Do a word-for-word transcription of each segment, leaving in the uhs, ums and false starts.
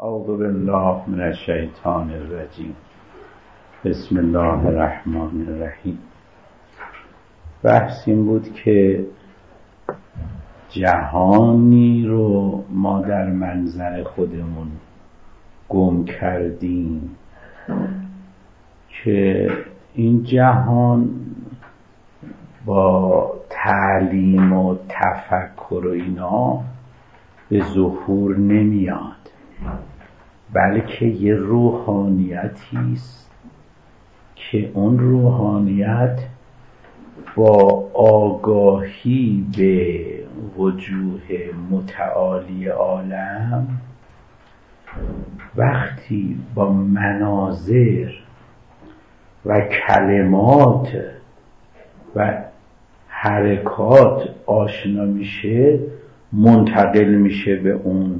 اعوذ بالله من الشیطان الرجیم. بسم الله الرحمن الرحیم. بحث این بود که جهانی رو ما در منظر خودمون گم کردیم که این جهان با تعلیم و تفکر و اینا به ظهور نمیاد، بلکه یه روحانیتی است که اون روحانیت با آگاهی به وجوه متعالی عالم وقتی با مناظر و کلمات و حرکات آشنا میشه، منتقل میشه به اون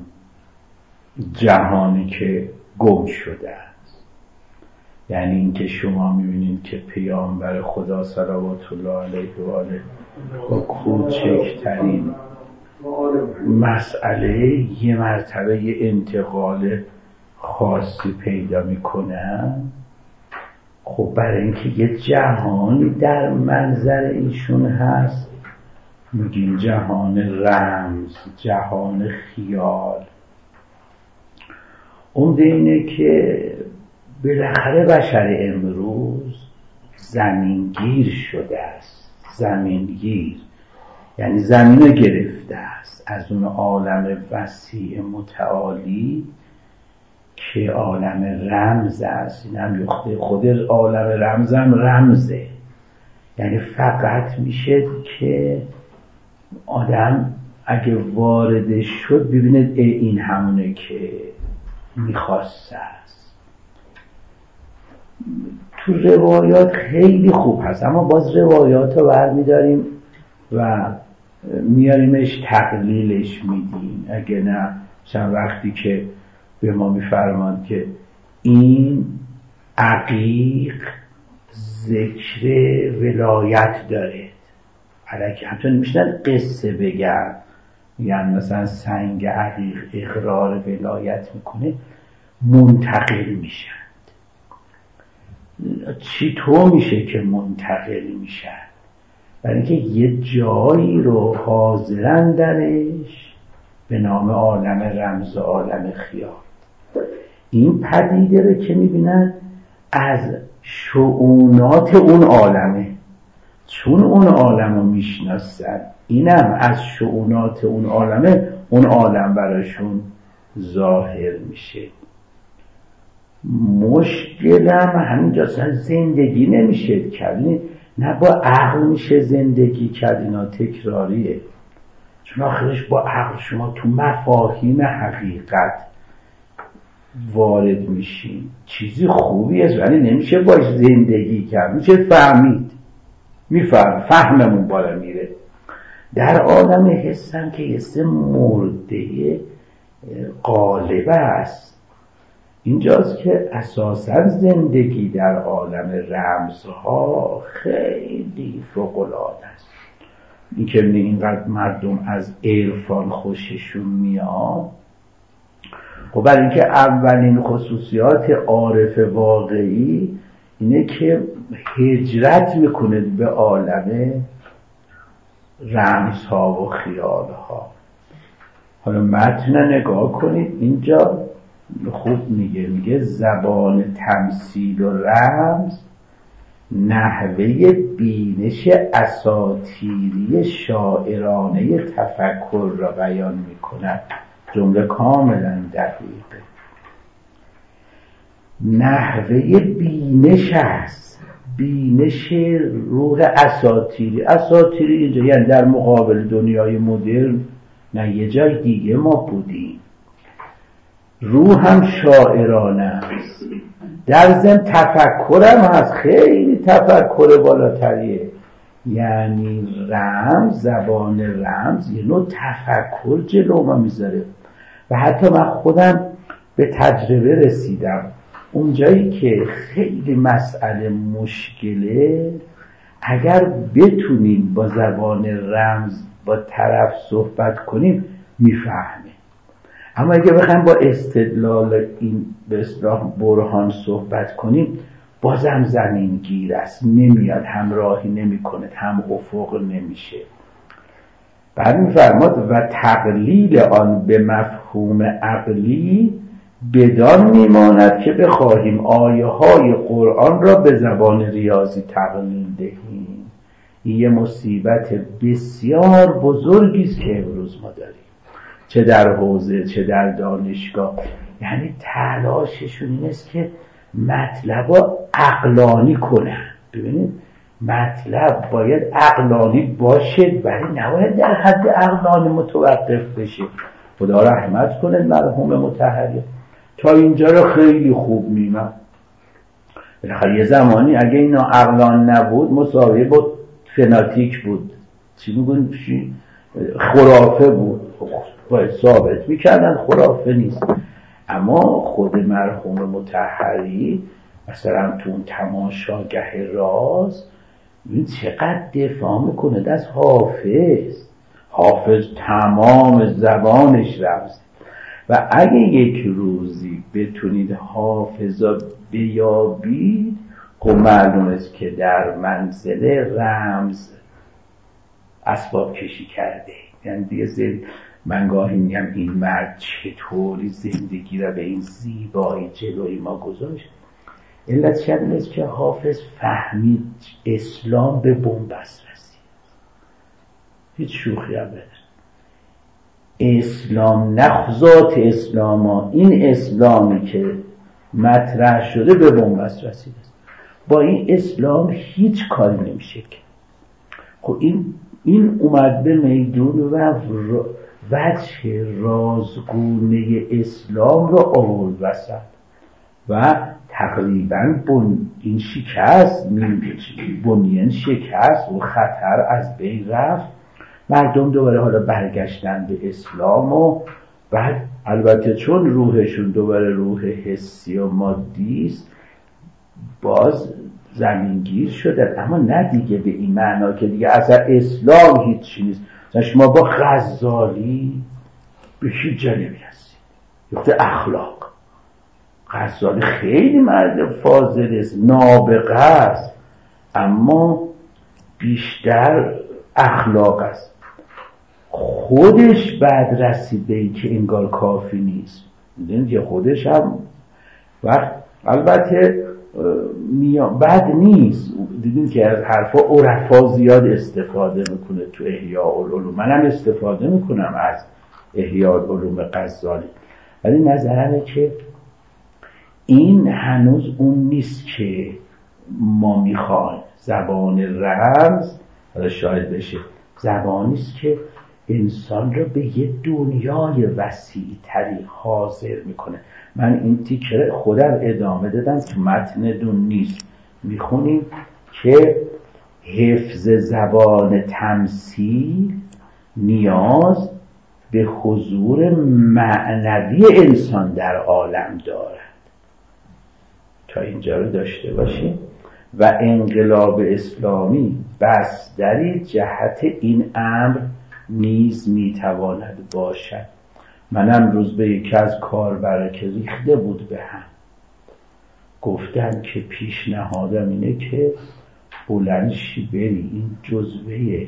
جهانی که گم شده است. یعنی اینکه شما میبینید که پیامبر خدا صلوات الله علیه و آله با کوچکترین مسئله یه مرتبه یه انتقال خاصی پیدا میکنن. خب برای اینکه یه جهانی در منظر ایشون هست، میگیم جهان رمز، جهان خیال. اون اینه که بالاخره بشر امروز زمینگیر شده است. زمینگیر یعنی زمین رو گرفته است از اون عالم وسیع متعالی که عالم رمز است. این هم خود عالم رمز هم رمزه، یعنی فقط میشه که آدم اگه وارد شد ببیند این همونه که میخواسته است. تو روایات خیلی خوب هست، اما باز روایات رو برمیداریم و میاریمش تقلیلش میدیم. اگه نه چند وقتی که به ما میفرماند که این عقیق ذکر ولایت داره، الکی همچنین میشنن قصه بگن، میگن مثلا سنگ عقیق اقرار ولایت میکنه، منتقل میشن. چطور میشه که منتقل میشن؟ برای اینکه یه جایی رو حاضرن درش به نام عالم رمز و عالم خیال. این پدیده رو که میبینن از شؤونات اون عالمه، چون اون عالم رو میشناسن، اینم از شؤونات اون عالمه، اون عالم براشون ظاهر میشه. مشکلم همینجاست، زندگی نمیشه کرد، نه با عقل میشه زندگی کرد، اینا تکراریه. چون آخرش با عقل شما تو مفاهیم حقیقت وارد میشین، چیزی خوبی است ولی نمیشه باش زندگی کرد، میشه فهمید، میفهم، فهممون بالا میره. در عالم حسم که حس مرده غالب است، اینجاست که اساساً زندگی در عالم رمزها خیلی فوق‌العاده است. این که اینقدر مردم از عرفان خوششون میاد، خب برای اینکه اولین خصوصیات عارف واقعی اینه که هجرت میکنه به عالم رمزها و خیالها. حالا متن نگاه کنید، اینجا خوب میگه میگه زبان تمثیل و رمز نحوه بینش اساطیری شاعرانه تفکر را بیان میکند. جمله کاملا دقیقه. نحوه بینش است، بینش روح اساطیری. اساطیری اینجا یعنی در مقابل دنیای مدرن، نه یه جای دیگه ما بودیم. روح هم شاعرانه است، در ضمن تفکرم هست، خیلی تفکر بالاتریه. یعنی رمز، زبان رمز یه نوع تفکر جلو ما میذاره. و حتی من خودم به تجربه رسیدم، اونجایی که خیلی مسئله مشکله، اگر بتونیم با زبان رمز با طرف صحبت کنیم میفهمه. اما اگه بخوایم با استدلال این به اصطلاح برهان صحبت کنیم، بازم زمین گیر است، نمیاد، همراهی نمیکنه، هم افق نمیشه. بعد میفرماد و تقلیل آن به مفهوم عقلی بدان میماند که بخواهیم آیه های قرآن را به زبان ریاضی تقلیل دهیم. این یه مصیبت بسیار بزرگی است که امروز ما داریم، چه در حوزه چه در دانشگاه. یعنی تلاششون این است که مطلب را عقلانی کنن. ببینید مطلب باید عقلانی باشه، ولی نباید در حد عقلانی متوقف بشه. خدا رحمت کنه مرحوم مطهری، تا اینجا رو خیلی خوب میمد. بالاخره یه زمانی اگه اینا عقلان نبود مساویه با فناتیک بود، چی میگن خرافه بود، باید ثابت میکردن خرافه نیست. اما خود مرحوم مطهری مثلا تو اون تماشاگه راز این چقدر دفاع میکنه از حافظ. حافظ تمام زبانش رمز، و اگه یک روزی بتونید حافظا بیابید، خب معلوم است که در منزل رمز اسباب کشی کرده. یعنی دیگه زد... من گاهی میگم این مرد چطوری زندگی را به این زیبایی جلوی ما گذاشت. علت این است که حافظ فهمید اسلام به بنبست رسید. هیچ شوخی هم نداره. اسلام نخذات اسلام ها، این اسلامی که مطرح شده به بنبست رسید است. با این اسلام هیچ کاری نمیشه که. خب این این اومد به میدون و وجه رازگونه اسلام رو آورد وسط و تقریبا بن این شکست، بنیان شکست و خطر از بین رفت. مردم دوباره حالا برگشتن به اسلام و بعد البته چون روحشون دوباره روح حسی و مادی است باز زمینگیر شدن، اما نه دیگه به این معنا که دیگه اصلا اسلام هیچی نیست. شما با غزالی به هیچ جا نمیرسید. یخته اخلاق، غزالی خیلی مرد فاضل است، نابغه است، اما بیشتر اخلاق است. خودش بعد رسید به این که انگار کافی نیست. میدونید که خودش هم وقت البته بد نیست. دیدین که از حرفا عرفا زیاد استفاده میکنه تو احیاء العلوم، منم استفاده میکنم از احیاء العلوم غزالی، ولی نظرمه که این هنوز اون نیست که ما میخوایم. زبان رمز شاید بشه زبانی است که انسان رو به یه دنیای وسیع تری حاضر میکنه. من این تیکه خودم ادامه دادم که متن دون نیست، میخونیم که حفظ زبان تمثیل نیاز به حضور معنوی انسان در عالم دارد. تا اینجا رو داشته باشیم. و انقلاب اسلامی بستری جهت این امر نیز میتواند باشد. من امروز به یکی از کاربرا که ریخته بود به هم گفتم که پیشنهادم اینه که بلندشی بری این جزوه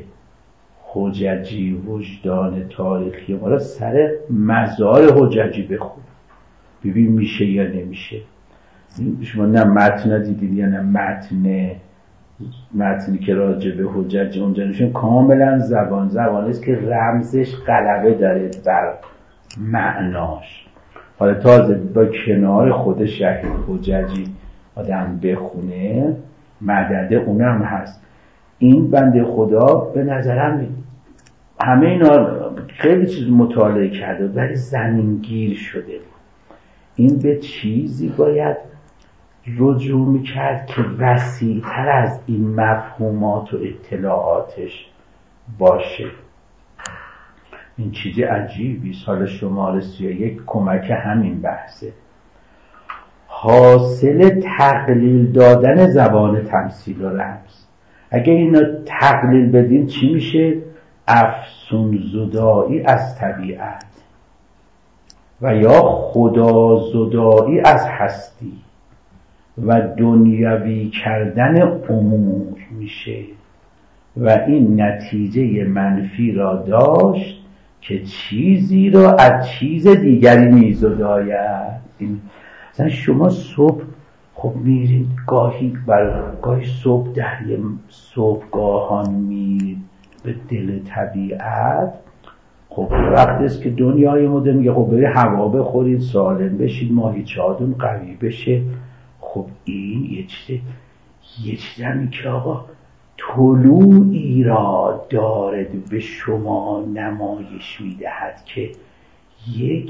حججی وجدان تاریخی ما را سر مزار حججی بخون، ببین میشه یا نمیشه. شما نه متن دیدید یا نه متن متنی که راجع به حجج اونجا نشون کاملا زبان زبانی است که رمزش غلبه داره بر معناش. حالا تازه با کنار خود شهید حججی آدم بخونه مدده اونم هست. این بنده خدا به نظرم همه اینا خیلی چیز مطالعه کرده ولی زمینگیر شده. این به چیزی باید رجوع میکرد که وسیع‌تر از این مفهومات و اطلاعاتش باشه. این چیزی عجیبی است. حالا شماره سی و یک کمک همین بحثه. حاصل تقلیل دادن زبان تمثیل و رمز. اگه اینا تقلیل بدین چی میشه؟ افسون زدایی از طبیعت. و یا خدا زدایی از هستی و دنیوی کردن امور میشه و این نتیجه منفی را داشت که چیزی را از چیز دیگری میزداید. این مثلا شما صبح خب میرید گاهی بر گاهی صبح در یه صبحگاهان میرید به دل طبیعت. خب وقتی است که دنیای مدرن میگه خب برید هوا بخورید، سالم بشید، ماهیچه‌هاتون قوی بشه. خب این یه چیز یه چیز همین که آقا طلوعی را دارد به شما نمایش میدهد که یک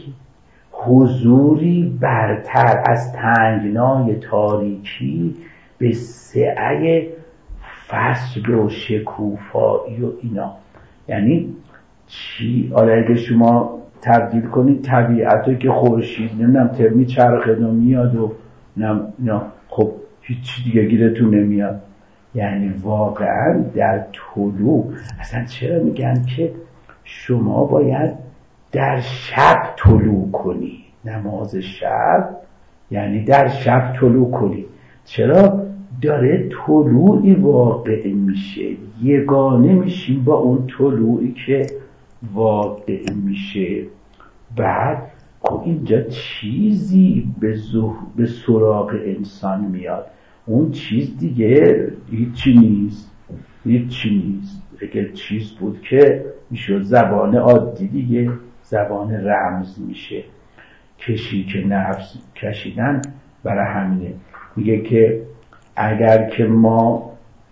حضوری برتر از تنگنای تاریکی به سعه فصل و شکوفایی و اینا. یعنی چی؟ آره اگه شما تبدیل کنید طبیعتو که خورشید نمیدونم ترمی چرخه و میاد و نه خب هیچ دیگه گیرتون نمیاد. یعنی واقعا در طلوع اصلا چرا میگن که شما باید در شب طلوع کنی، نماز شب یعنی در شب طلوع کنی. چرا؟ داره طلوعی واقع میشه، یگانه میشی با اون طلوعی که واقع میشه. بعد خب اینجا چیزی به, به سراغ انسان میاد، اون چیز دیگه هیچی نیست، هیچی نیست. اگر چیز بود که میشد زبان عادی دیگه، زبان رمز میشه. کشی که نفس کشیدن برای همینه میگه که اگر که ما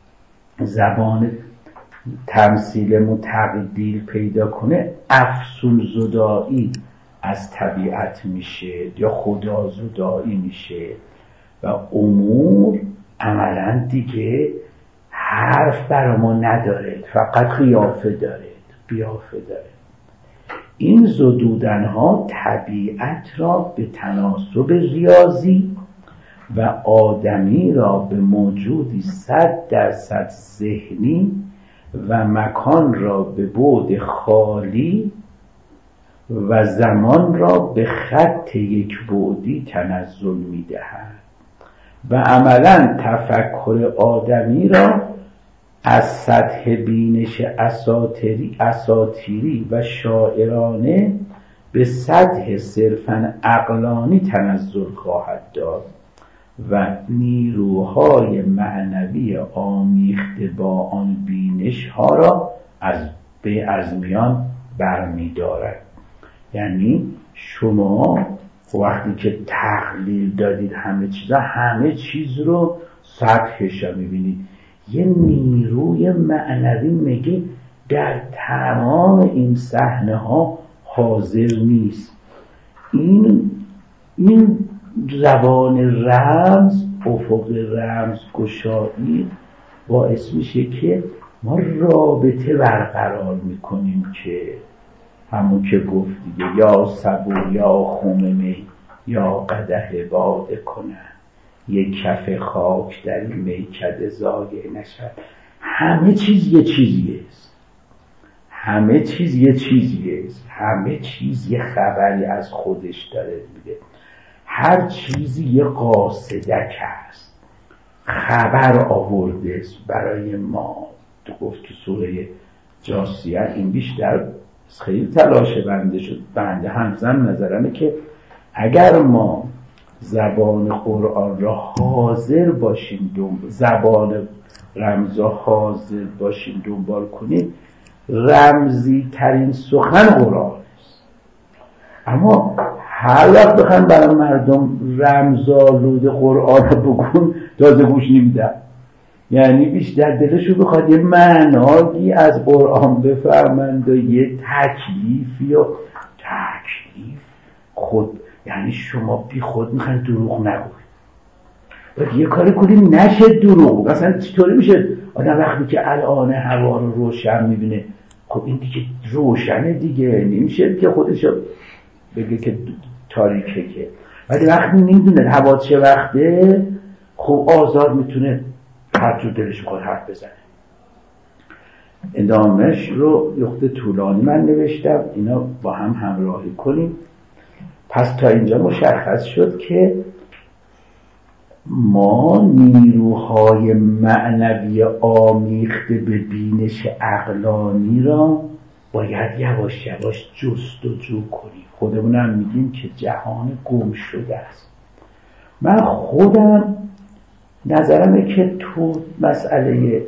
زبان تمثیلمون تبدیل پیدا کنه افسون زدایی از طبیعت میشه یا خدا زدایی میشه و امور عملا دیگه حرف برای ما نداره، فقط قیافه داره، قیافه داره. این زدودن ها طبیعت را به تناسب ریاضی و آدمی را به موجودی صد درصد ذهنی و مکان را به بعد خالی و زمان را به خط یک بعدی تنزل می‌دهد و عملاً تفکر آدمی را از سطح بینش اساطیری اساطیری و شاعرانه به سطح صرفاً عقلانی تنزل خواهد داد و نیروهای معنوی آمیخته با آن بینش ها را از به از میان برمی‌دارد. یعنی شما وقتی که تقلیل دادید همه چیز همه چیز رو سطحش رو می‌بینید، یه نیروی معنوی میگه در تمام این صحنه ها حاضر نیست. این این زبان رمز، افق رمز گشایی باعث میشه که ما رابطه برقرار میکنیم که همون که گفت دیگه یا صبور یا خم می یا قدح باده کنن، یک کف خاک در این میکده ضایع نشد. همه چیز یه چیزیه است، همه چیز یه چیزیه است، همه چیز یه خبری از خودش داره میده. هر چیزی یه قاصدک هست، خبر آورده است برای ما. تو گفت تو سوره جاسیه این بیشتر خیلی تلاش بنده شد، بنده همزن نظرمه که اگر ما زبان قرآن را حاضر باشیم دنبال، زبان رمزا حاضر باشیم دنبال کنیم، رمزی ترین سخن قرآن است. اما هر وقت بخوایم برای مردم رمزآلود قرآن رو بگون تازه گوش نمیدن. یعنی بیشتر دلشو بخواد یه معنایی از قرآن بفهمند و یه تکلیفی و تکلیف خود، یعنی شما بی خود میخواین دروغ نگوید، باید یه کاری کنیم نشه دروغ. مثلا چطوری میشه آدم وقتی که الان هوا رو روشن میبینه، خب این دیگه روشنه دیگه، نمیشه که خودشو بگه که تاریکه که، ولی وقتی نمیدونه هوا چه وقته، خب آزاد میتونه هر جور دلش خود حرف بزنه. ادامهش رو یخت طولانی من نوشتم، اینا با هم همراهی کنیم پس تا اینجا مشخص شد که ما نیروهای معنوی آمیخته به بینش عقلانی را باید یواش یواش جستجو کنیم. خودمون هم میگیم که جهان گم شده است. من خودم نظرمه که تو مسئله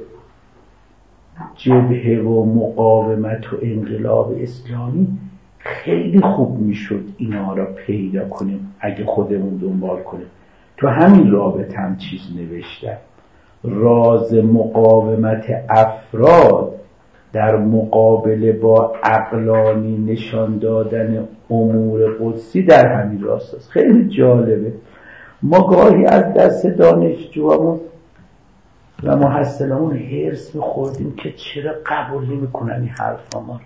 جبهه و مقاومت و انقلاب اسلامی خیلی خوب میشد اینا را پیدا کنیم اگه خودمون دنبال کنیم. تو همین رابطه هم چیز نوشتم، راز مقاومت افراد در مقابله با عقلانی نشان دادن امور قدسی در همین راست است. خیلی جالبه. ما گاهی از دست دانشجوامون و محصلامون هرس می‌خوردیم که چرا قبول نمی‌کنن این حرفا ما رو.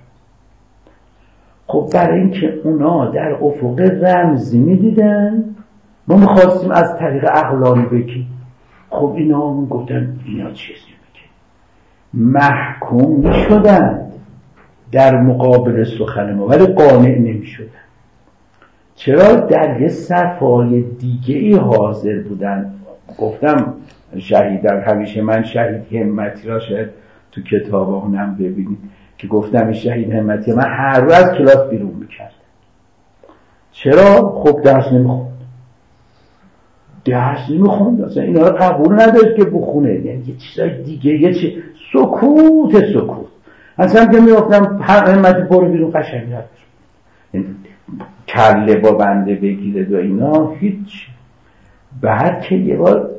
خب برای اینکه اونا در افق رمزی می‌دیدن، ما می‌خواستیم از طریق عقلانی بگیم. خب اینا هم گفتن اینا چیزی میگه، محکوم می‌شدن در مقابل سخن ما، ولی قانع نمی‌شدن. چرا؟ در یه صفای دیگه ای حاضر بودن. گفتم شهیدم، همیشه من شهید همتی را شاید تو کتابامونم ببینید که گفتم این شهید همتی من هر روز از کلاس بیرون میکردم. چرا؟ خب درس نمیخوند درس نمیخوند اصلا اینا رو قبول نداشت که بخونه، یعنی یه چیزای دیگه، یه چیز سکوت سکوت اصلا که میگفتم همتی برو بیرون قشنگ رفت، یعنی کله با بنده بگیره و اینا هیچ. بعد که یه بار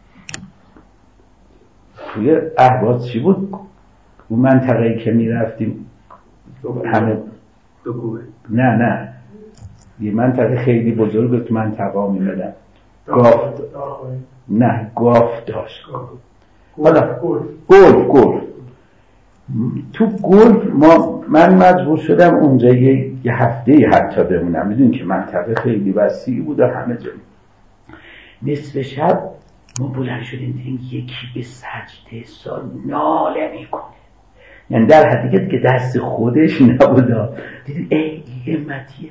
توی اهواز چی بود اون منطقه‌ای که میرفتیم همه دکوه نه نه یه منطقه خیلی بزرگ تو منطقه میمدن گافت نه گاف داشت حالا گلف گلف تو گلف ما من مجبور شدم اونجا یه, یه هفته حتی بمونم. میدونی که منطقه خیلی وسیع بود و همه جا. نصف شب ما بلند شدیم دیدیم یکی به سجده سال ناله میکنه، یعنی در حقیقت که دست خودش نبوده. دیدیم ای همتیه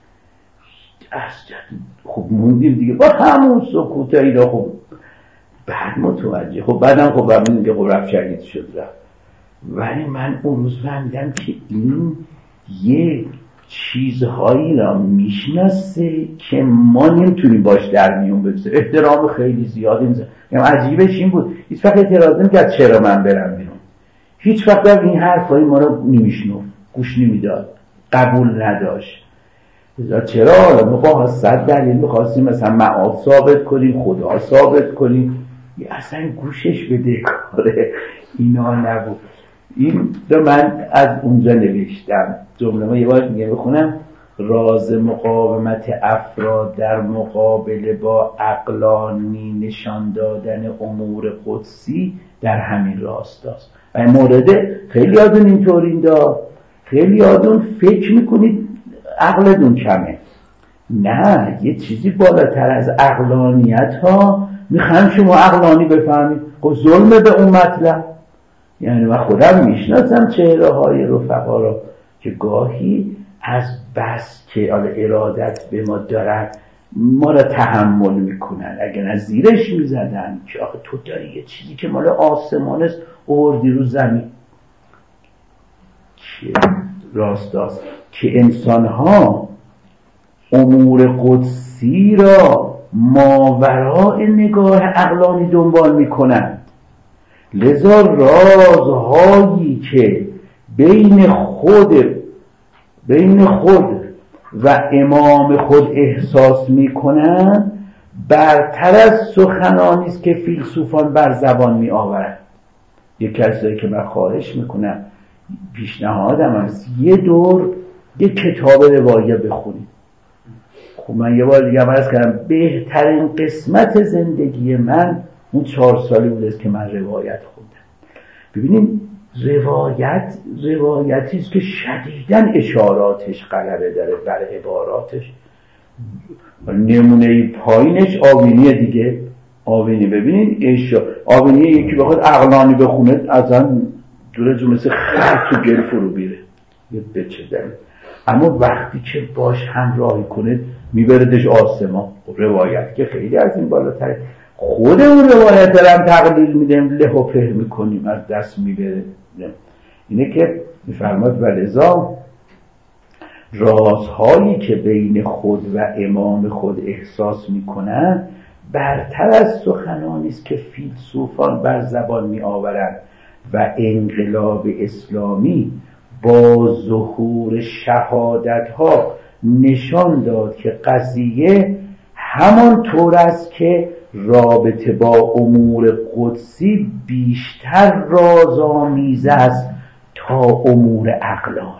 اصلا. خب موندیم دیگه با همون سکوت اینا. خب بعد متوجه خب بعدم خب همین که خب رفت شهید شد رفت. ولی من اون روز فهمیدم که این یک چیزهایی را میشناسه که ما نمیتونیم باش در میون بگذاریم. احترام خیلی زیادی میذاره. یعنی عجیبش این بود هیچ وقت اعتراض نمیکرد چرا من برم بیرون، هیچ وقت این حرفایی ما رو نمیشنو، گوش نمیداد، قبول نداشت. چرا؟ حالا ما با صد دلیل میخواستیم مثلا معاد ثابت کنیم، خدا ثابت کنیم، اصلا گوشش بده کاره اینا نبود. این رو من از اونجا نوشتم. جمله ما یه بار میگه بخونم: راز مقاومت افراد در مقابله با عقلانی نشان دادن امور قدسی در همین راستاست. و این مورد خیلی آدون اینطور این دا خیلی آدون فکر میکنید عقلتون کمه. نه، یه چیزی بالاتر از عقلانیت ها میخوام شما عقلانی بفهمید. خب ظلمه به اون مطلب. یعنی من خودم میشناسم چهره های رفقا رو که گاهی از بس که ارادت به ما دارن ما را تحمل میکنن، اگر نه زیرش میزدن که آخه تو داری یه چیزی که مال آسمان است آوردی رو زمین. که راست است که انسان ها امور قدسی را ماوراء نگاه عقلانی دنبال میکنن. لذا رازهایی که بین خود بین خود و امام خود احساس میکنن برتر از سخنانی است که فیلسوفان بر زبان می آورند. یک کسایی که من خواهش میکنم پیشنهادم هست یه دور یه کتاب روایه بخونید. خب من یه بار دیگه عرض کردم بهترین قسمت زندگی من اون چهار سالی بوده که من روایت خوندم. ببینید روایت روایتی است که شدیداً اشاراتش غلبه داره بر عباراتش. نمونه پایینش آوینی دیگه. آوینی ببینید اشیا آوینی یکی بخواد عقلانی بخونه اصلا دوره جو مثل خر تو گل فرو بیره یه بچه داره. اما وقتی که باش همراهی کنه میبردش آسمان. روایت که خیلی از این بالاتره، خود اون روایت رو هم تقلیل میدیم، له و فهم میکنیم، از دست میبره. اینه که میفرماد ولذا رازهایی که بین خود و امام خود احساس میکنن برتر از سخنانی است که فیلسوفان بر زبان می آورند و انقلاب اسلامی با ظهور شهادت ها نشان داد که قضیه همان طور است که رابطه با امور قدسی بیشتر رازآمیز است تا امور عقلانی.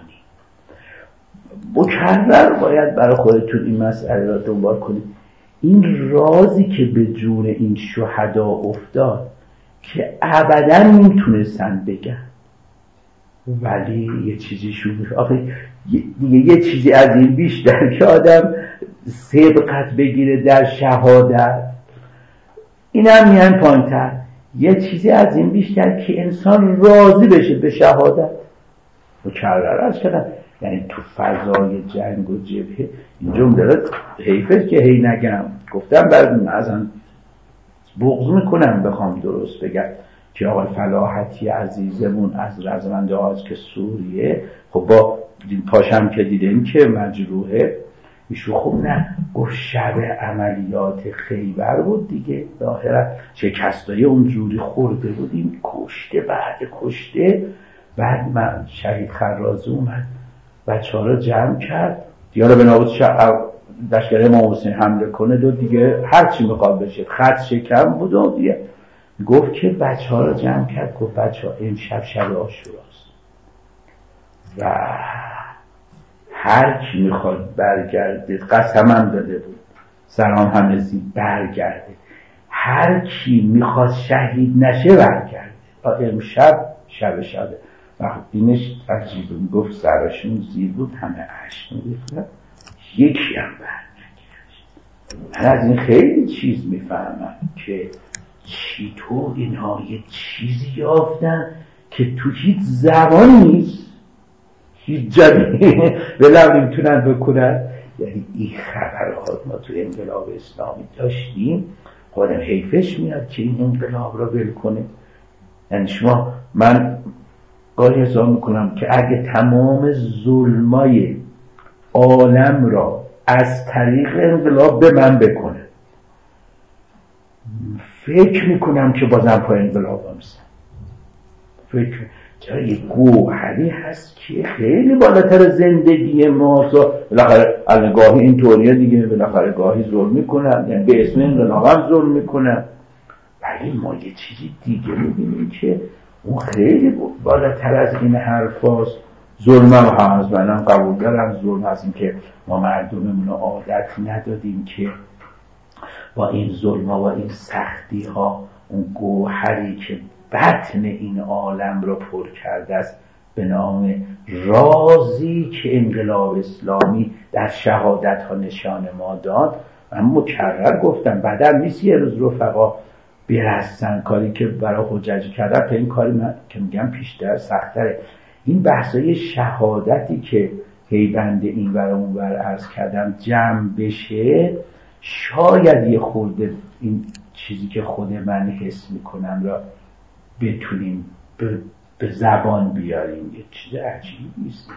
مکرر باید برای خودتون این مسئله را دنبال کنید. این رازی که به جون این شهدا افتاد که ابدا نمیتونستن بگن، ولی یه چیزی شروع آخه دیگه یه چیزی از این بیشتر که آدم سبقت بگیره در شهادت، این هم میان پایین‌تر، یه چیزی از این بیشتر که انسان راضی بشه به شهادت. مکرر از کردم یعنی تو فضای جنگ و جبهه این جمله حیفه که هی نگم، گفتم براتون اصلا بغض میکنم بخوام درست بگم که آقای فلاحتی عزیزمون از رزمنده آز که سوریه، خب با پاشم که دیدیم که مجروحه ایشو، خب نه گفت شب عملیات خیبر بود دیگه، ظاهرا شکستای اونجوری خورده بود، این کشته بعد کشته بعد من شهید خرازی اومد بچه ها رو جمع کرد دیگه، به نابود لشکر امام حسین حمله کنه دو دیگه هرچی میخواد بشه، خط شکم بود و دیگه گفت که بچه ها رو جمع کرد، گفت بچه ها امشب شب عاشوراست و هر کی میخواد برگرده، قسمم داده بود سلام همزی برگرده، هر کی میخواد شهید نشه برگرده، امشب شب شبه. وقت اینش عجیبه، میگفت سرشون زیر بود، همه عشق می‌ریختن، یکی هم برنگشت. من از این خیلی چیز میفهمم که چطور اینها یه چیزی یافتن که تو هیچ زبان نیست، هیچ جایی بلند نمیتونن بکنن. یعنی این خبرات ما تو انقلاب اسلامی داشتیم، خودم حیفش میاد که این انقلاب را ول کنه. یعنی شما، من گاهی حساب میکنم که اگه تمام ظلمای عالم را از طریق انقلاب به من بکنه، فکر میکنم که بازم پای انقلاب همستم. فکر چرا یه گوهری هست که خیلی بالاتر زندگی ما، بالاخره از گاهی این طوریه دیگه، بالاخره گاهی ظلم میکنن، یعنی به اسم انقلاب هم ظلم میکنن، ولی ما یه چیزی دیگه میبینیم که اون خیلی بالاتر از این حرف هاست. ظلم هم هست، من هم قبول دارم ظلم هست، این که ما مردممون عادت ندادیم که با این ظلم ها و این سختی ها اون گوهری که بطن این عالم رو پر کرده است به نام رازی که انقلاب اسلامی در شهادت ها نشان ما داد. من مکرر گفتم بعدم نیست یه روز رفقا برستن کاری که برای حجاجی کردن تا این کاری من که میگم پیشتر سختره. این بحثای شهادتی که هی بنده این ور اون ور عرض کردم جمع بشه، شاید یه خورده این چیزی که خود من حس میکنم را بتونیم به, به زبان بیاریم. یه چیز عجیبی است.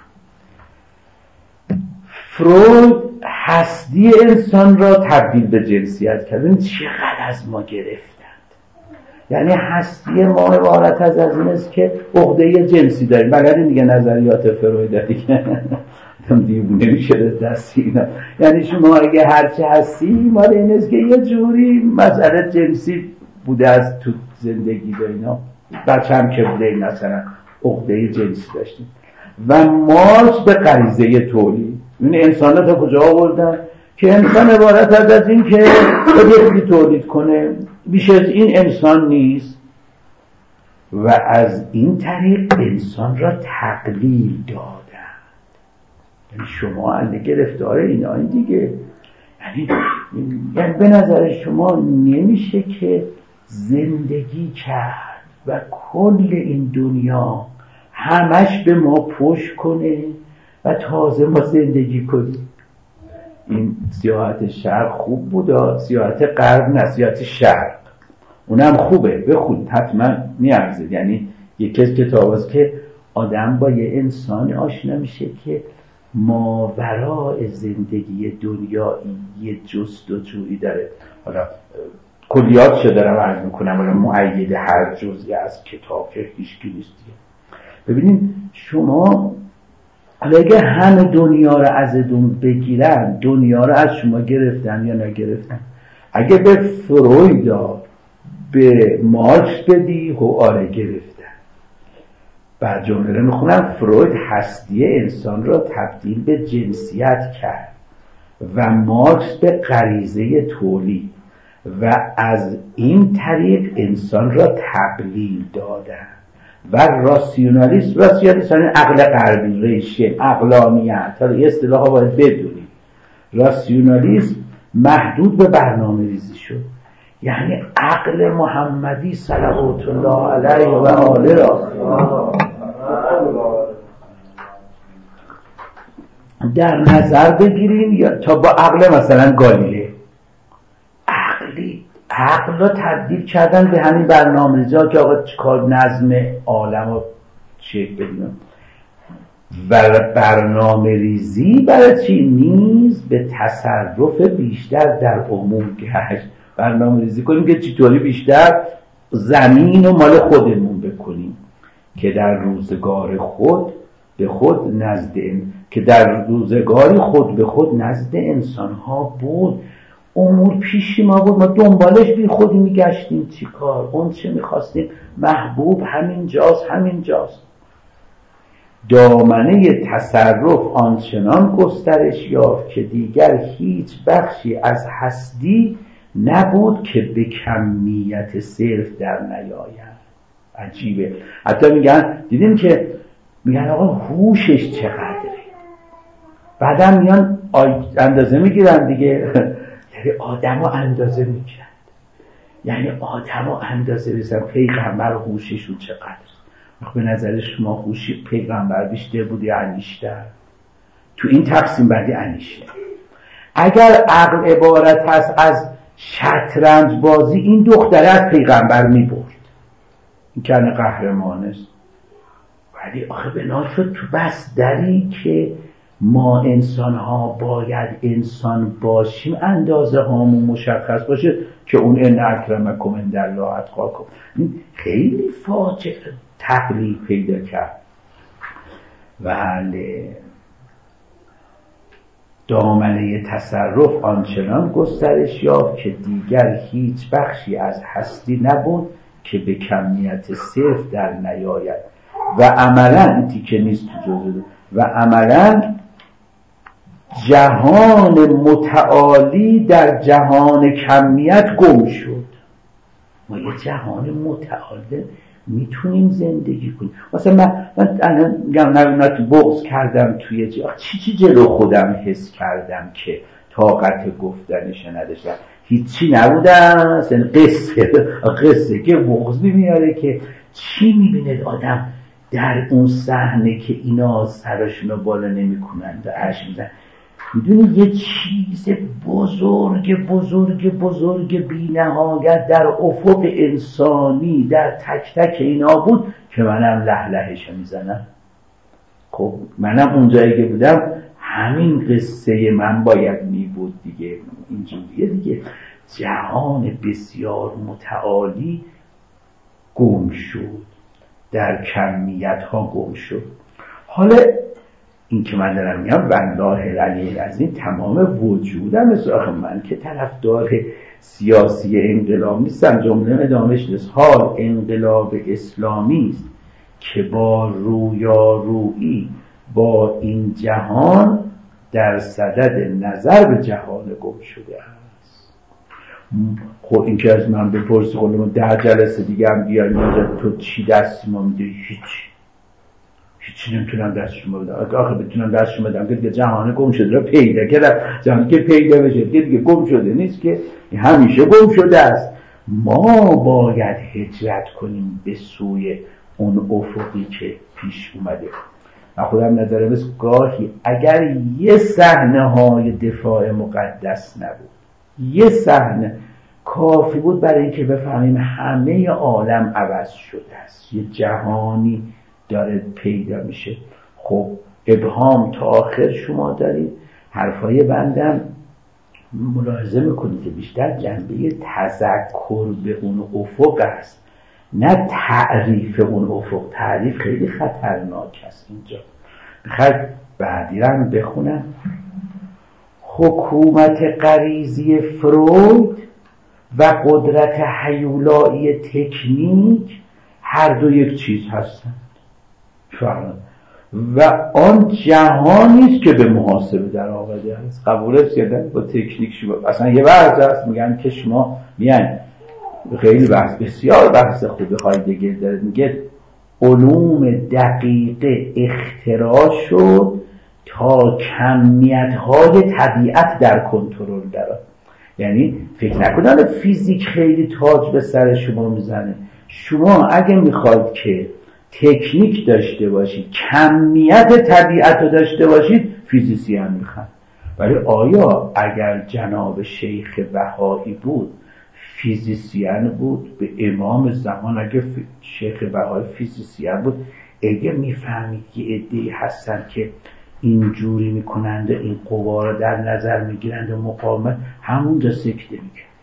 فروید هستی انسان را تبدیل به جنسیت کرد. این چقدر از ما گرفتند. یعنی هستی ما عبارت از از این است که عقده جنسی داریم. بلدین دیگه نظریات فروید دیگه دیوونه میشه دستی اینا. یعنی شما اگه هرچه هستی مال این است که یه جوری مسئله جنسی بوده از تو زندگی و اینا. بچه هم که بوده مثلا عقده جنسی داشتیم و ماش به غریزه تولید. این انسان ها تا کجا آوردن که انسان عبارت از این که خودی تولید کنه، بیش از این انسان نیست و از این طریق انسان را تقلیل دادن. یعنی شما اله گرفتار اینا این دیگه. یعنی, یعنی به نظر شما نمیشه که زندگی کرد و کل این دنیا همش به ما پشت کنه و تازه ما زندگی کنیم. این سیاحت شرق خوب بود، سیاحت غرب نه، سیاحت شرق اونم خوبه، بخونید حتما میارزه. یعنی یکی از کتاب هست که آدم با یه انسان آشنا میشه که ماورای زندگی دنیایی یه جستجویی داره. حالا کلیات شده دارم عرض میکنم، حالا مؤید هر جزئی از کتاب که هیچکی نیست دیگه. ببینید شما حالا اگه همه دنیا رو ازتون بگیرن، دنیا رو از شما گرفتن یا نگرفتن؟ اگه به فروید به مارکس بدی و آره گرفتن. بعد جمله رو میخونم، فروید هستی انسان را تبدیل به جنسیت کرد و مارکس به غریزه تولید و از این طریق انسان را تقلیل دادن. و راسیونالیسم، راسیونالیسم یعنی عقل غربی، ریشه عقلانیت. حالا یه اصطلاح باید بدونید. راسیونالیسم محدود به برنامه ریزی شد، یعنی عقل محمدی صلوات الله علیه و آله را در نظر بگیریم یا تا با عقل مثلا گالیله. عقلی عقل را تبدیل کردن به همین برنامه‌ریزی که آقا چیکار نظم عالم رو چک بدیم و برنامه‌ریزی برای چی؟ نیز به تصرف بیشتر در عموم گشت. برنامه‌ریزی کنیم که چطوری بیشتر زمین و مال خودمون بکنیم که در روزگار خود به خود نزد که در روزگاری خود به خود نزد انسان‌ها بود. امور پیشی ما بود، ما دنبالش بی خودی میگشتیم. چی کار؟ اون چه میخواستیم؟ محبوب همین جاست همین جاست. دامنه تصرف آنچنان گسترش یافت که دیگر هیچ بخشی از هستی نبود که به کمیت صرف در نیاید. عجیبه. حتی میگن دیدیم که میگن آقا هوشش چقدره، بعدم میان اندازه میگیرن دیگه. یعنی آدم رو اندازه میگیرن، یعنی آدم رو اندازه بزن پیغمبر هوششون چقدر. به نظر شما هوشی پیغمبر بیشتر بود یا انیشتر؟ تو این تقسیم بندی انیشتر. اگر عقل عبارت هست از شطرنج بازی، این دختره از پیغمبر میبرد، این که قهرمان است. ولی آخه بنا شد تو بس دری که ما انسان ها باید انسان باشیم، اندازه هامون مشخص باشه که اون ان اکرمکم عندالله اتقاکم. این خیلی فاجعه تقلیل پیدا کرد. ولی دامنه تصرف آنچنان گسترش یافت که دیگر هیچ بخشی از هستی نبود که به کمیت صرف در نیاید و عملاً این تیکه نیست تو جزء و عملاً جهان متعالی در جهان کمیت گم شد. ما یه جهان متعالی میتونیم زندگی کنیم. مثلا من من الان میگم نه تو بغض کردم توی جا چی چی جلو خودم حس کردم که طاقت گفتنش نداشتم، هیچی نبودم. مثلا قصه قصه که بغض میاره که چی میبینه آدم در اون صحنه که اینا سرشونو بالا نمیکنن و اشک میزنن. میدونی یه چیز بزرگ بزرگ بزرگ بی نهایت در افق انسانی در تک تک اینا بود که منم له لهش میزنم. خب منم اونجایی که بودم همین قصه من باید می بود دیگه. اینجوریه دیگه. جهان بسیار متعالی گم شد، در کمیت ها گم شد. حالا این که من دارم میگم والله العلی العظیم تمام وجودم مثل آخه من که طرفدار سیاسی انقلاب نیستم، جمله ادامهش نیست. حال انقلاب اسلامی است که با رویارویی با این جهان در صدد نظر به جهان گم شده است. خب این که از من بپرسی خودم در جلسه دیگه هم بیایم اینجا تو چی دستی ما میده؟ هیچ هیچی نمیتونم دست شما بدم. آخه بتونم دست شما بدم که دیگه جهان گم شده رو پیدا کردم. جهانی که پیدا بشه دیگه دیگه گم شده نیست که، همیشه گم شده است. ما باید هجرت کنیم به سوی اون افقی که پیش اومده. من خودم نظرم است گاهی اگر یه صحنه های دفاع مقدس نبود، یه صحنه کافی بود برای اینکه بفهمیم همه عالم عوض شده است، یه جهانی داره پیدا میشه. خب ابهام تا آخر شما دارید، حرفای بندم ملاحظه میکنید که بیشتر جنبه تذکر به اون افق است، نه تعریف اون افق. تعریف خیلی خطرناک است اینجا. بخیر بعدی رو هم بخونم. حکومت غریزی فروید و قدرت هیولایی تکنیک هر دو یک چیز هستند فعلا، و آن جهانی است که به محاسبه در آمده است. قبولش کردن با تکنیک شما اصلا یه بحث هست، میگن که شما میگن خیلی بحث بسیار بحث خوبه هایدگر داره، میگه علوم دقیقه اختراع شد تا کمیت های طبیعت در کنترل داره. یعنی فکر نکنید فیزیک خیلی تاج به سر شما میزنه. شما اگه میخواید که تکنیک داشته باشید، کمیت طبیعت رو داشته باشید، فیزیسیان میخواد. ولی آیا اگر جناب شیخ بهایی بود فیزیسیان بود، به امام زمان اگه شیخ بهایی فیزیسیان بود، اگه میفهمید که عده‌ای هستن که اینجوری میکنند و این قوا رو در نظر میگیرند و مقاومت، همون را سکته میکرد.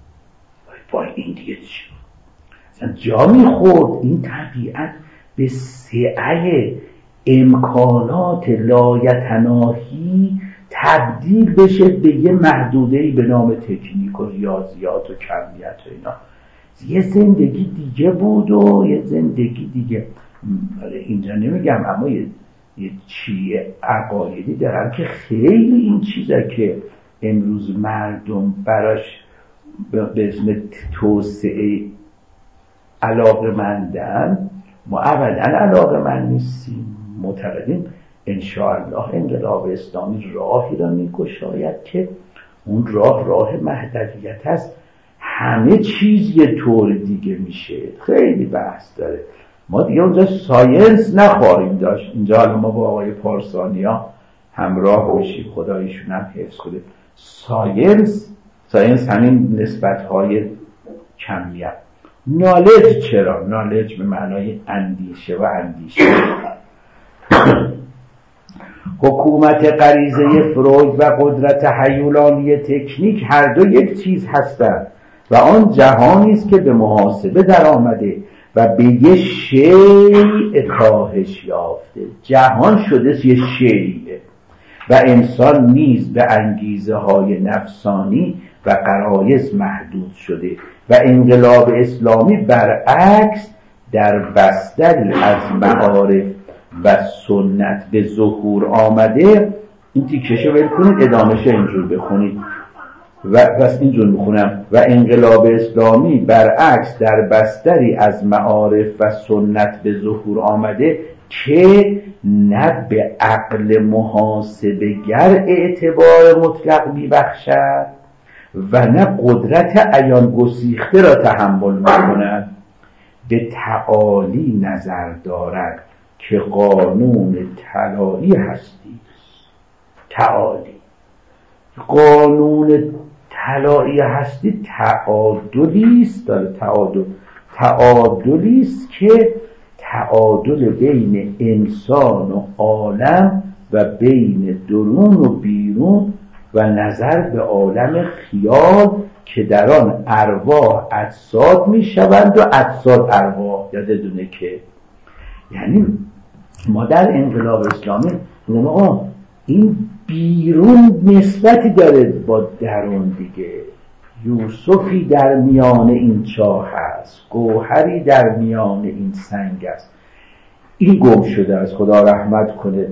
با این دیگه چی؟ اصلا جا میخورد این طبیعت به سعه امکانات لایتناهی تبدیل بشه به یه محدوده‌ای به نام تکنیک و ریاضیات و کمیت و اینا. یه زندگی دیگه بود و یه زندگی دیگه. اینجا نمیگم، اما یه, یه چی عقایدی دارن که خیلی این چیزه که امروز مردم براش به اسم توسعه علاقه‌مندن، ما ابداً علاقه‌مند نیستیم. معتقدیم انشاءالله انقلاب اسلامی راهی را می‌گشاید که اون راه راه وحدت است، همه چیز یه طور دیگه میشه. خیلی بحث داره. ما دیگه اونجا ساینس نخواهیم داشت. اینجا حالا ما با آقای پارسانیا همراه باشیم، خدایشون هم حفظ کنه. ساینس ساینس همین نسبت‌های کمیت. نالج چرا؟ نالج به معنای اندیشه و اندیشه. حکومت غریزه فروید و قدرت هیولایی تکنیک هر دو یک چیز هستند و آن جهانی است که به محاسبه در آمده و به یه شیء کاهش یافته. جهان شده یه شیء و انسان نیز به انگیزه های نفسانی و غرایز محدود شده و انقلاب اسلامی برعکس در بستری از معارف و سنت به ظهور آمده. این تیکشه ول کنید، ادامهش اینجور بخونید و پس اینجور میخونم: و انقلاب اسلامی برعکس در بستری از معارف و سنت به ظهور آمده که نه به عقل محاسبه گر اعتبار مطلق میبخشد و نه قدرت عیان گسیخته را تحمل میکند، به تعالی نظر دارد که قانون طلایی هستی. تعالی قانون طلایی هستی تعادلی است. داره تعادل تعادلی است که تعادل بین انسان و عالم و بین درون و بیرون و نظر به عالم خیال که در آن ارواح اجساد می شوند و اجساد ارواح. یادتونه که یعنی ما در انقلاب اسلامی آقا این بیرون نسبتی داره با درون دیگه. یوسفی در میان این چاه هست، گوهری در میان این سنگ است. این گم شده است. خدا رحمت کنه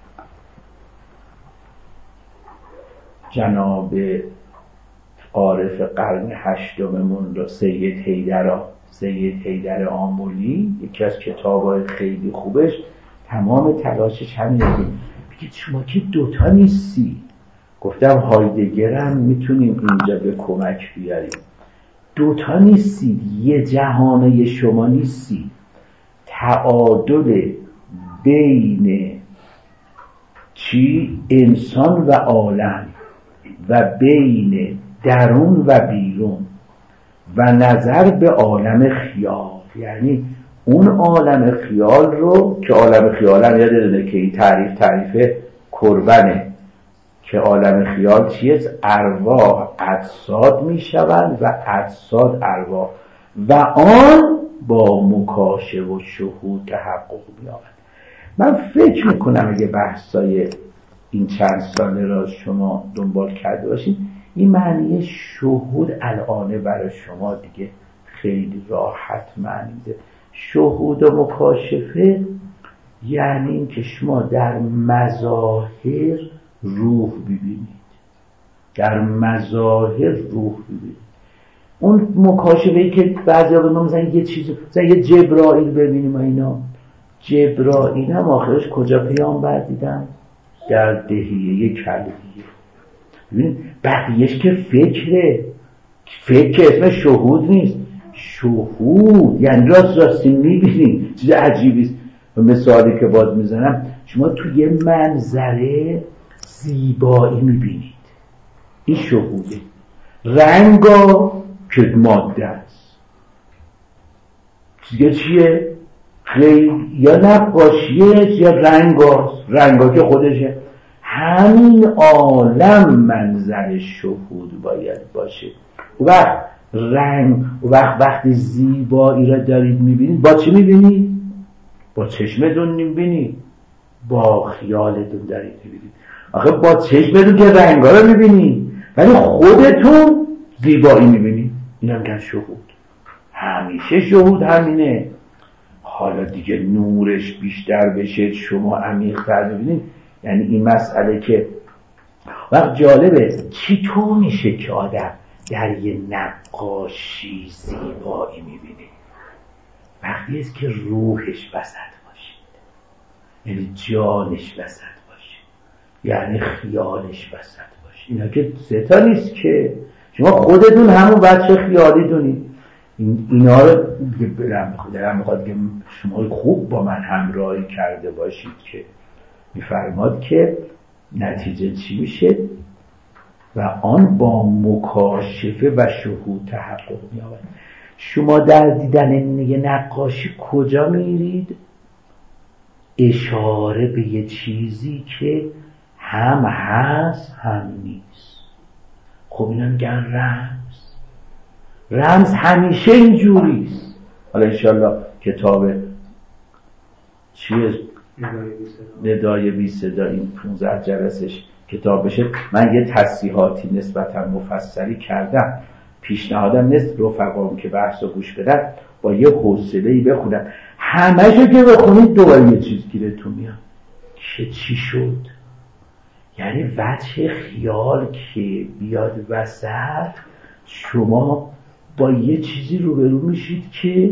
جناب عارف قرن هشتممون را، سید حیدر سید حیدر آملی، یکی از کتاب‌های خیلی خوبش تمام تلاشش همینه که بگید شما که دوتا نیستی. گفتم هایدگر هم میتونیم اینجا به کمک بیاریم. دوتا نیستید، یه جهانه شما نیستید. تعادل بین چی؟ انسان و عالم و بین درون و بیرون و نظر به عالم خیال. یعنی اون عالم خیال رو که عالم خیال هم یاد داده که این تعریف تعریف کربنه که عالم خیال چیه؟ ارواح اجساد می شوند و اجساد ارواح و آن با مکاشفه و شهود تحقق می یابد. من فکر میکنم اگه بحثای این چند ساله را شما دنبال کرده باشید این معنی شهود الان برای شما دیگه خیلی راحت معنی ده. شهود و مکاشفه یعنی این که شما در مظاهر روح ببینید، در مظاهر روح ببینید. اون مکاشفه‌ای که بعضی وقتا مثلا یه چیز مثلا یه جبرائیل ببینیم و اینا، جبرائیل هم آخرش کجا پیامبر دیدن؟ در دهیه کلبیه. ببین بقیهش که فکره، فکر اسم شهود نیست، شهود یعنی راست راستی میبینی. چیز عجیبیست. مثالی که باز میزنم، شما توی یه منظره زیبایی میبینید، این شهوده. رنگا که ماده است، چیزی چیه؟ خیلی یا نقاشیه یا رنگاست، رنگا که خودشه. همین عالم منظر شهود باید باشه. وقت رنگ وقت وقتی زیبایی را دارید میبینید با چی میبینید؟ با چشمتون میبینید، با خیالتون دارید میبینید. آخه با چشمتون که رنگا رو میبینید ولی خودتون زیبایی میبینید، این هم که شهود. همیشه شهود همینه. حالا دیگه نورش بیشتر بشه، شما عمیق‌تر ببینید. یعنی این مسئله که وقت جالبه چطور میشه که آدم در یه نقاشی زیبایی میبینه؟ وقتی است که روحش وسط باشه، یعنی جانش وسط باشه، یعنی خیالش وسط باشه. اینا که سه تا نیست که شما خودتون همون بچه خیالی دونید. این اینا رو دلم میخواد که شما خوب با من همراهی کرده باشید که میفرماد که نتیجه چی میشه و آن با مکاشفه و شهود تحقق می‌یابد. شما در دیدن یه نقاشی کجا میرید؟ اشاره به یه چیزی که هم هست هم نیست. خب اینا میگن رمز. رمز همیشه اینجوریست. حالا انشالله کتاب چیه؟ ندای بی صدا این پونزده جلسش کتاب بشه. من یه تصحیحاتی نسبتا مفصلی کردم، پیشنهادم نیست رفقام که بحث رو گوش بدن با یه حوصله‌ای بخونن. همه‌شو که بخونید دوباره یه چیز گیرتون میاد که چی شد. یعنی وجه خیال که بیاد وسط شما با یه چیزی روبرو میشید که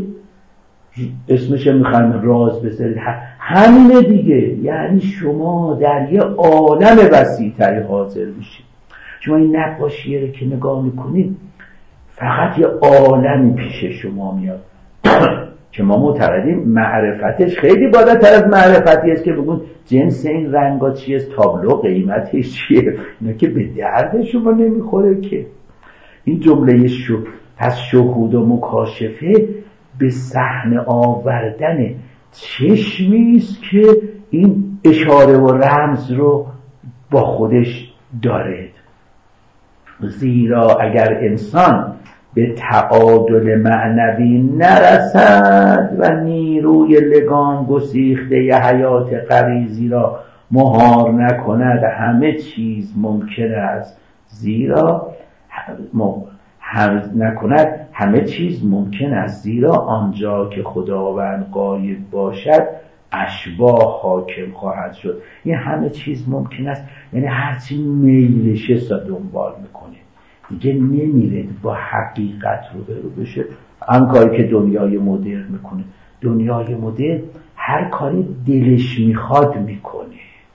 اسمش میخوایم راز بذارید. همینه دیگه. یعنی شما در یه عالم وسیع‌تری حاضر میشید. شما این نقاشیه رو که نگاه میکنید فقط یه عالمی پیش شما میاد که ما معتقدیم معرفتش خیلی بالاتر از معرفتی است که بگون جنس این رنگا چیه، تابلو قیمتش چیه. اینا که به درد شما نمیخوره که. این جمله شو پس شهود و مکاشفه به صحنه آوردن چشمی است که این اشاره و رمز رو با خودش داره. زیرا اگر انسان به تعادل معنوی نرسد و نیروی لگام گسیخته ی حیات غریزی را مهار نکند همه چیز ممکن است. زیرا هم نکند همه چیز ممکن است. زیرا آنجا که خداوند غایب باشد اشباح حاکم خواهد شد. این همه چیز ممکن است یعنی هرچی میلشه سا دنبال میکنه، دیگه نمیره با حقیقت روبرو بشه. آن کاری که دنیای مدرن میکنه. دنیای مدرن هر کاری دلش میخواد میکنه.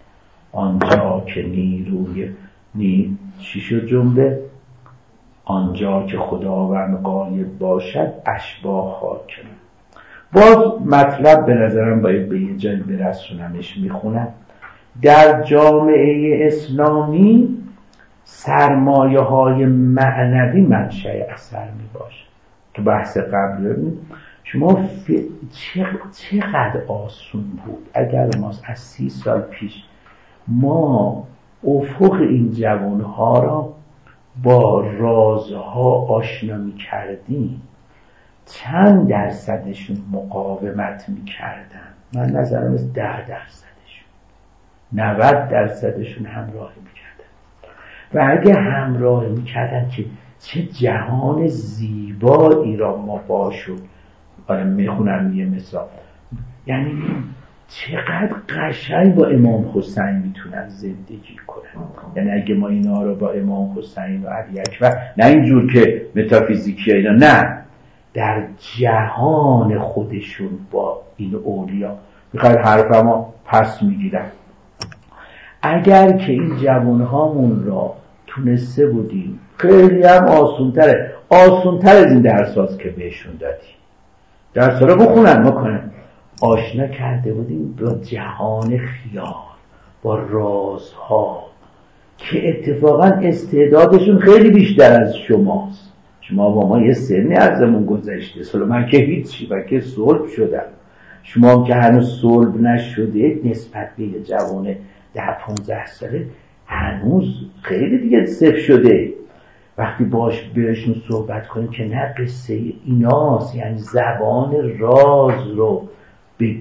آنجا که نیروی نی چی شد جمله؟ آنجا که خداوند غایب باشد اشباح حاکم. باز مطلب به نظرم باید به یه جایی برسونمش. میخونم در جامعه اسلامی سرمایه های معنوی منشأ اثر می باشه. تو بحث قبل ببینید شما ف... چقدر آسون بود اگر ما از سی سال پیش ما افق این جوانها را با رازها آشنا می کردیم، چند درصدشون مقاومت می کردن؟ من نظرم از ده درصدشون، نود درصدشون همراهی می کردن. و اگه همراهی می کردن که چه جهان زیبایی را ما باشون، آره میخونم یه مثال، یعنی چقدر قشنگ با امام حسین میتونن زندگی کنن. یعنی اگه ما اینا رو با امام حسین و علی اکبر، نه اینجور که متافیزیکی اینا، نه، در جهان خودشون با این اولیا، میخواید حرفمو پس میگیرن. اگر که این جوانهامون را تونسته بودیم، خیلی هم آسونتره آسونتر از این درساز که بهشون دادیم، درسا رو بخونن ما کنن، آشنا کرده بودیم با جهان خیال، با رازها که اتفاقا استعدادشون خیلی بیشتر از شماست. شما با ما یه سنی ازمون گذشته، سال من که هیچی، من که صلب شدم، شما هم که هنوز صلب نشده نسبت به یه جوان ده پونزده ساله هنوز خیلی دیگه صفر شده. وقتی باش بهشون صحبت کنیم که نه قصه ایناست، یعنی زبان راز رو به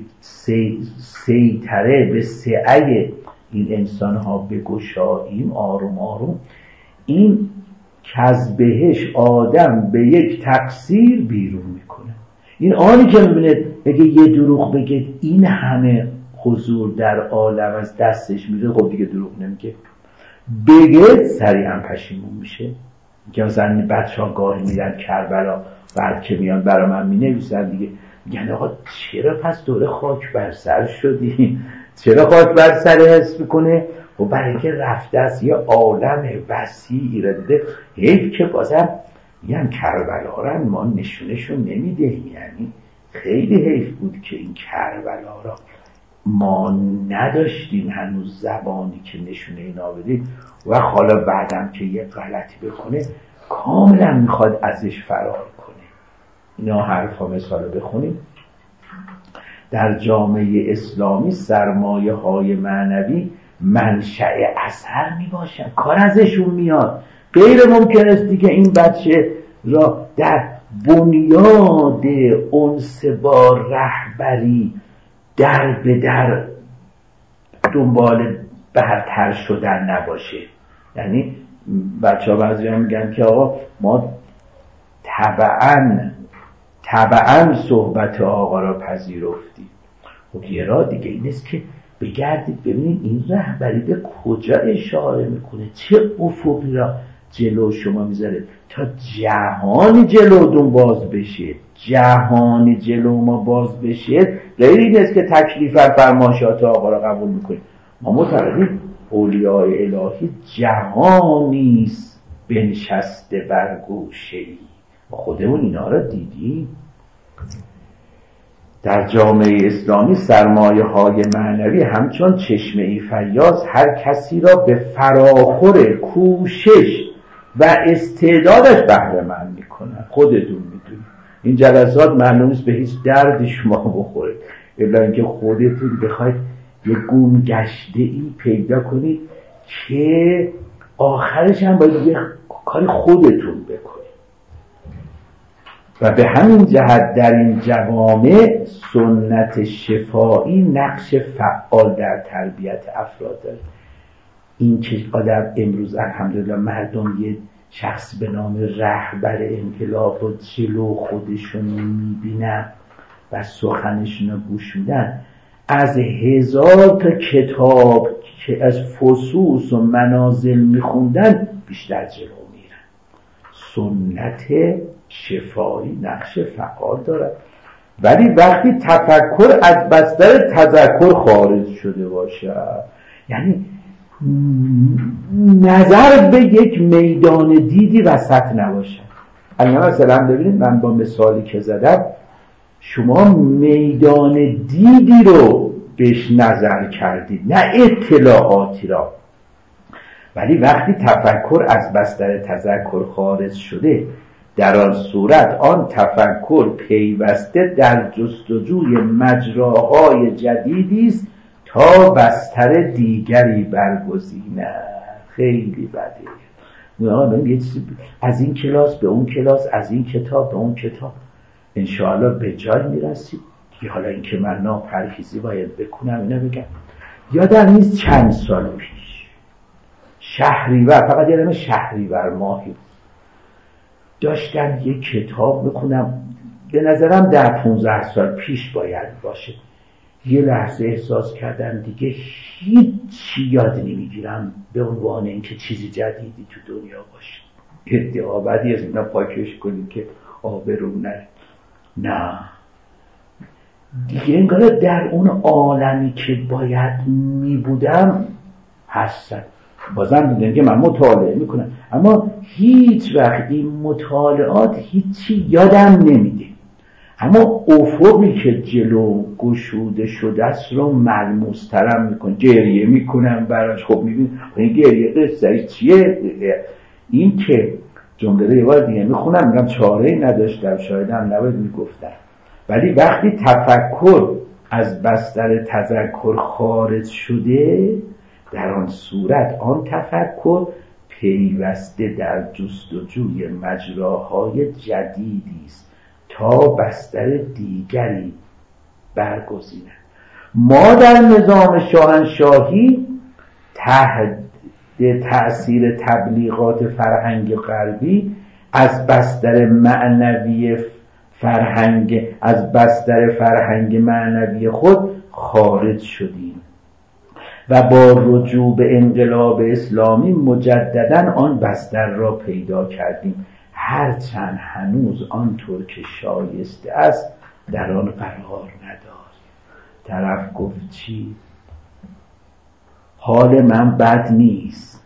سیطره به سعی این انسان ها بگشاییم آروم آروم، این کذبهش آدم به یک تقصیر بیرون میکنه. این آنی که میبینه بگه یه دروغ بگه این همه حضور در عالم از دستش میره، خب دیگه دروغ نمیگه، بگه سریعا پشیمون میشه. که مثلا بچه ها گاهی میرن کربلا، بعد که میان برا من مینویسن دیگه، میگن آقا چرا پس دوره خاک بر سر شدی؟ چرا خاک بر سر حس میکنه؟ و برای که رفته از یه عالم وسیعی را دیده. حیف که بازم میگن کربلا را ما نشونشون نمیدهیم، یعنی خیلی حیف بود که این کربلا را ما نداشتیم هنوز زبانی که نشونه اینا بدیم. و حالا بعدم که یه غلطی بکنه کاملا میخواد ازش فرار کنه. اینا حرفا مثال بخونیم. در جامعه اسلامی سرمایه های معنوی منشأ اثر میباشن، کار ازشون میاد. غیر ممکن است دیگه این بچه را در بنیاد انس با رهبری در به در دنبال برتر شدن نباشه. یعنی بچه ها بعضی هم میگن که آقا ما طبعاً طبعاً صحبت آقا را پذیرفتیم. خب یه راه دیگه این است که بگردید ببینید این رهبری به کجا اشاره میکنه، چه افقی را جلو شما میذاره تا جهان جلودون باز بشه. جهان جلو ما باز بشه غیر این است که تکلیف فرمایشات آقا را قبول میکنیم. ما معتقدیم اولیای الهی جهانیست بنشسته بر گوشه‌ای. خودمون اینا را دیدیم. در جامعه اسلامی سرمایه های معنوی همچون چشمه ای فیاض هر کسی را به فراخور کوشش و استعدادش بهره مند میکنن. خودتون میدونید این جلسات معلوم نیست به هیچ درد شما بخوره، الا اینکه خودتون بخواید یه گم گشته ای پیدا کنید که آخرش هم باید یه کاری خودتون بکنید. و به همین جهت در این جوامع سنت شفایی نقش فعال در تربیت افراد داره. این که آدم امروز الحمدلله مردم یه شخص به نام رهبر انقلاب رو جلو خودشون میبینن و سخنشون رو گوش میدن، از هزار تا کتاب که از فصوص و منازل میخوندن بیشتر جلو میرن. سنت شفایی نقش فعال دارد. ولی وقتی تفکر از بستر تذکر خارج شده باشه، یعنی نظر به یک میدان دیدی وسط نباشه. الان مثلا ببینید من با مثالی که زدم شما میدان دیدی رو بهش نظر کردید، نه اطلاعاتی را. ولی وقتی تفکر از بستر تذکر خارج شده، در آن صورت آن تفکر پیوسته در جستجوی مجراهای جدیدی است تا بستر دیگری برگزیند. خیلی بده. یه چیزی از این کلاس به اون کلاس، از این کتاب به اون کتاب، انشاءالله به جای میرسید. حالا این که من ناپرهیزی باید بکنم اینا بگم. یادم نیست چند سال پیش شهریور، فقط یادم شهریور ماهی داشتم یک کتاب بخونم، به نظرم در پونزده سال پیش باید باشه. یه لحظه احساس کردم دیگه هیچی یاد نمیگیرم به عنوان اینکه چیزی جدیدی تو دنیا باشه. ادعا بعدی از اینا پاکش کنید که آبرو نره. نه دیگه انگار در اون عالمی که باید میبودم هستم. بازم دیدن که من مطالعه میکنم، اما هیچ وقت این مطالعات هیچی یادم نمیده. اما افقی که جلو گشوده شده است رو ملموس‌ترم میکنه. گریه میکنم براش. خب میبین این گریه قصه چیه؟ این که جمله رو یه بار دیگه میخونم، میگم چاره‌ای نداشتم، شاید هم نباید میگفتم. ولی وقتی تفکر از بستر تذکر خارج شده، در آن صورت آن تفکر پیوسته در جستجوی مجراهای جدیدی است تا بستر دیگری برگزیند. ما در نظام شاهنشاهی تحت تأثیر تبلیغات فرهنگ غربی از بستر معنوی فرهنگ از بستر فرهنگ معنوی خود خارج شدیم و با رجوع به انقلاب اسلامی مجددا آن بستر را پیدا کردیم، هرچند هنوز آنطور که شایسته است در آن قرار نداریم. طرف گفت چی؟ حال من بد نیست،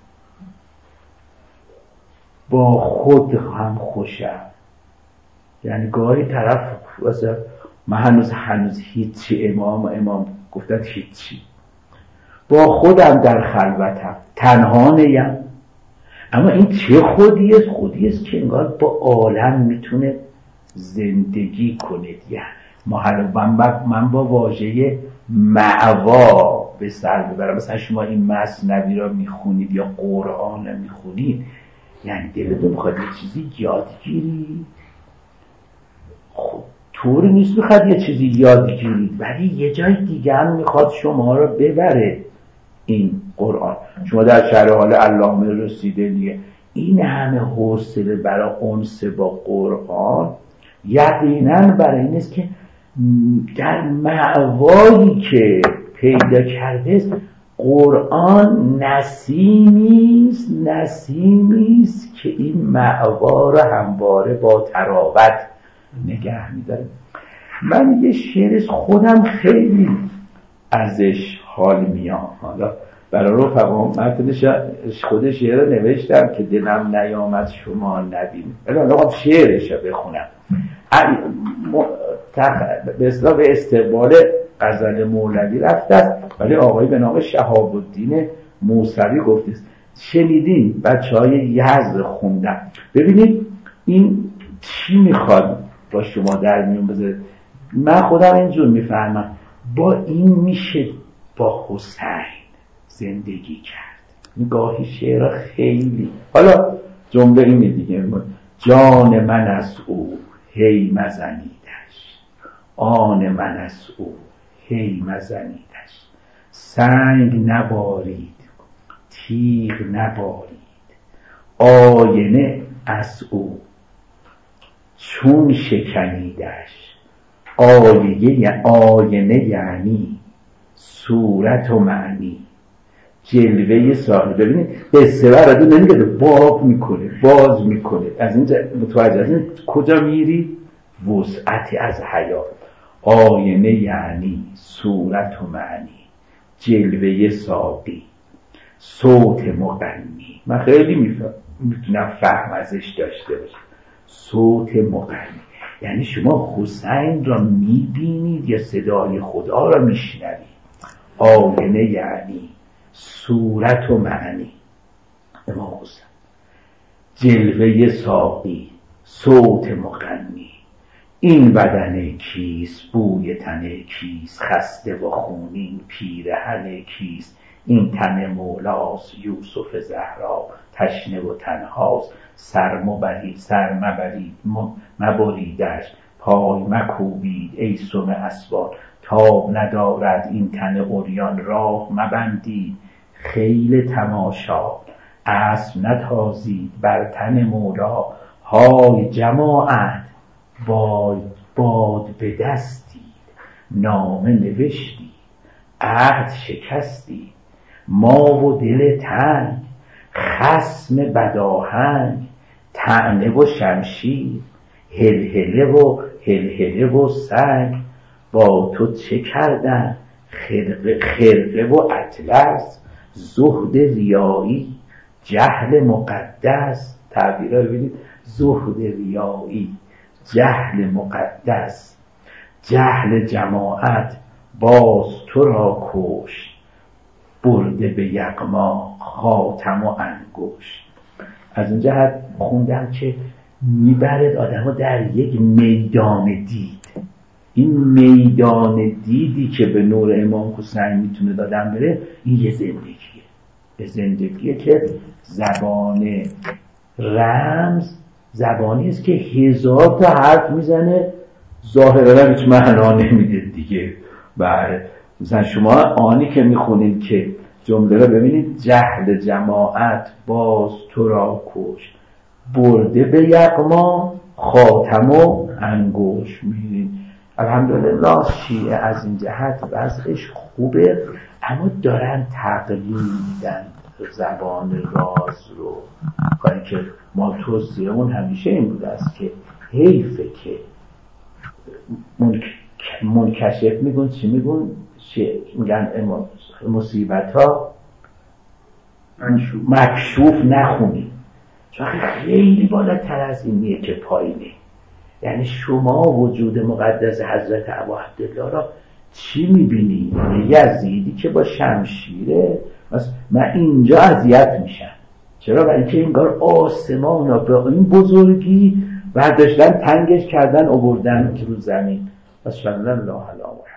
با خود هم خوشم. یعنی گاهی طرف واسه من هنوز هنوز هیچی، امام امام گفتن هیچی، با خودم در خلوتم، تنها نیم. اما این چه خودی است؟ خودی است که انگار با عالم میتونه زندگی کنه. یعنی من با واژه معوا به سر ببرم. مثلا شما این مثنوی را میخونید یا قرآن را میخونید، یعنی دلتون میخواد یه چیزی یادگیری. خب طوری نیست میخواد یه چیزی یادگیرید، ولی یه جای دیگه هم میخواد شما را ببره. این قرآن شما در شرح حال علامه رسیدلیه، این همه حوصله برای انس با قرآن یقینا برای این است که در معوایی که پیدا کرده است قرآن نسیمی است نسیمی است که این معوا را همواره با تراوت نگه می‌داره. من یه شعر خودم خیلی ازش حال میام، حالا برای رفقا متنش خود شعر رو نوشتم که دلم نیامد شما نبینید. الان شعرش رو بخونم. به اصطلاح به استقبال غزل مولوی رفته است، ولی آقایی به نام شهاب الدین موسوی گفته است. شنیدین بچه های یزد خوندن. ببینید این چی میخواد با شما در میون بذاره. من خودم اینجور میفهمم، با این میشه با حسین زندگی کرد. گاهی شعر خیلی، حالا جمله اینه دیگه، جان من از او هی مزنیدش، آن من از او هی مزنیدش، سنگ نبارید تیغ نبارید، آینه از او چون شکنیدش. آینه آینه یعنی صورت و معنی، جلوه صاحب. ببینید قصه براتون نمیگه، باب میکنه، باز میکنه. از این متوجه از این کجا میری؟ وسعتی از حیات. آینه یعنی صورت و معنی، جلوه ساقی، صوت مغنی. من خیلی میتونم فهم ازش داشته باشم. صوت مغنی یعنی شما حسین را میبینید یا صدای خدا را میشنوید. آینه یعنی صورت و معنی. امام حسین جلوه ساقی، صوت مغنی، این بدن کیست، بوی تن کیست، خسته و خونین پیرهن کیست، این تن مولاست یوسف زهرا، تشنه و تنهاست سر مبرید سر مبرید مبریدش، پای مکوبید ای سم اسوان، تاب ندارد این تن عریان، راه مبندید خیل تماشا، اسب نتازید بر تن مولا، های جماعت باد باد به دستید، نامه نوشتید عهد شکستید، ما و دل تنگ خصم بداهنگ، طعنه و شمشیر هلهله و هلهله و سنگ، با تو چه کردن خرقه, خرقه و اطلس، زهد ریایی جهل مقدس. تعبیرها رو ببینید، زهد ریایی جهل مقدس، جهل جماعت باز تو را کش، برده به یغما خاتم و انگشت. از این جهت خوندم که میبرد آدمو در یک میدان دید. این میدان دیدی که به نور امام حسین میتونه دادن بره، این یه زندگیه، یه زندگیه که زبان رمز زبانی است که هزار تا حرف میزنه، ظاهرا هیچ معنا نمیده دیگه. بله مثلا شما آنی که میخونید که جمله رو ببینید، جهل جماعت باز تو را کش، برده به یغما خاتم و انگشت. میبینید الحمدلله شیعه از این جهت وضعش خوبه، اما دارن تقلید میدن زبان راز رو. کاری که ما توصیه‌مون همیشه این بوده است که حیفه که منکشف میگن چی میگن میگن مصیبت ها مکشوف نخونی، چون خیلی بالاتر از اینیه که پایینه. یعنی شما وجود مقدس حضرت ابا عبدالله را چی میبینی؟ یزیدی که با شمشیره. من اینجا اذیت میشم. چرا؟ برای که انگار آسمان را به این بزرگی برداشتن تنگش کردن آوردن رو زمین. بس الله علیه